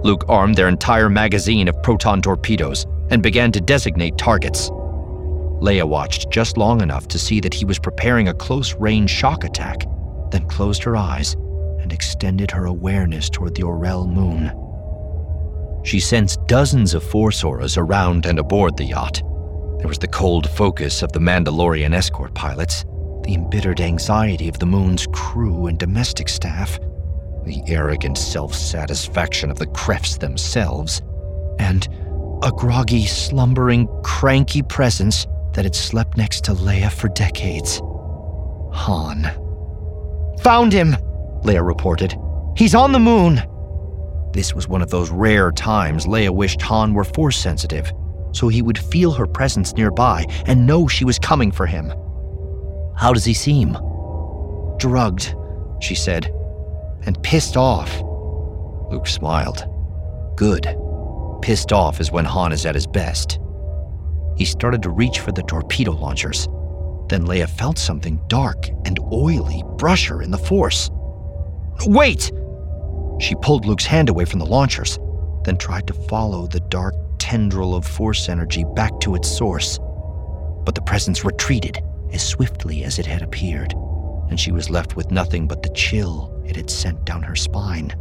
Luke armed their entire magazine of proton torpedoes and began to designate targets. Leia watched just long enough to see that he was preparing a close-range shock attack, then closed her eyes and extended her awareness toward the Orel moon. She sensed dozens of Force auras around and aboard the yacht. There was the cold focus of the Mandalorian escort pilots, the embittered anxiety of the moon's crew and domestic staff, the arrogant self-satisfaction of the Kreffs themselves, and a groggy, slumbering, cranky presence that had slept next to Leia for decades. Han. "Found him," Leia reported. "He's on the moon." This was one of those rare times Leia wished Han were Force-sensitive, so he would feel her presence nearby and know she was coming for him. "How does he seem?" "Drugged," she said, "and pissed off." Luke smiled. "Good. Pissed off is when Han is at his best." He started to reach for the torpedo launchers. Then Leia felt something dark and oily brush her in the Force. "Wait!" She pulled Luke's hand away from the launchers, then tried to follow the dark tendril of Force energy back to its source. But the presence retreated as swiftly as it had appeared, and she was left with nothing but the chill it had sent down her spine.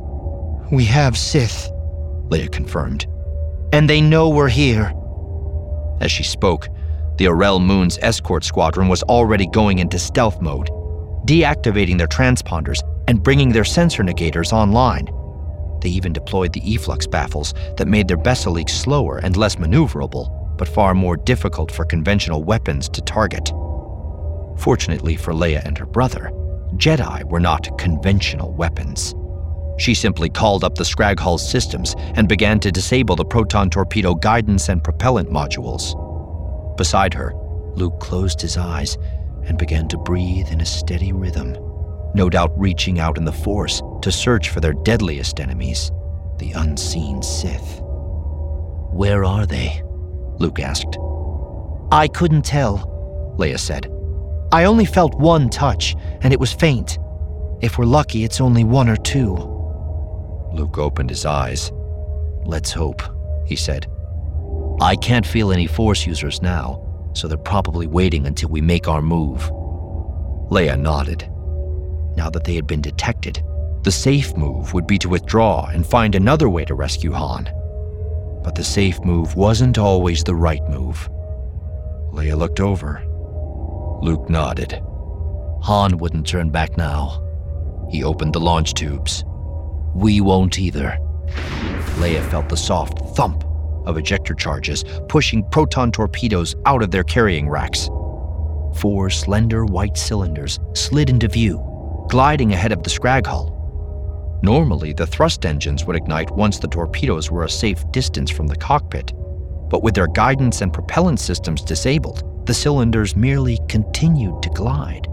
"We have Sith," Leia confirmed, "and they know we're here." As she spoke, the Orel moon's escort squadron was already going into stealth mode, deactivating their transponders and bringing their sensor negators online. They even deployed the efflux baffles that made their Besaliq slower and less maneuverable, but far more difficult for conventional weapons to target. Fortunately for Leia and her brother, Jedi were not conventional weapons. She simply called up the Scraghull's systems and began to disable the proton torpedo guidance and propellant modules. Beside her, Luke closed his eyes and began to breathe in a steady rhythm, no doubt reaching out in the Force to search for their deadliest enemies, the unseen Sith. "Where are they?" Luke asked. "I couldn't tell," Leia said. "I only felt one touch, and it was faint. If we're lucky, it's only one or two." Luke opened his eyes. "Let's hope," he said. "I can't feel any Force users now, so they're probably waiting until we make our move." Leia nodded. Now that they had been detected, the safe move would be to withdraw and find another way to rescue Han. But the safe move wasn't always the right move. Leia looked over. Luke nodded. Han wouldn't turn back now. He opened the launch tubes. We won't either. Leia felt the soft thump of ejector charges pushing proton torpedoes out of their carrying racks. 4 slender white cylinders slid into view, gliding ahead of the Scraghull. Normally, the thrust engines would ignite once the torpedoes were a safe distance from the cockpit, but with their guidance and propellant systems disabled, the cylinders merely continued to glide.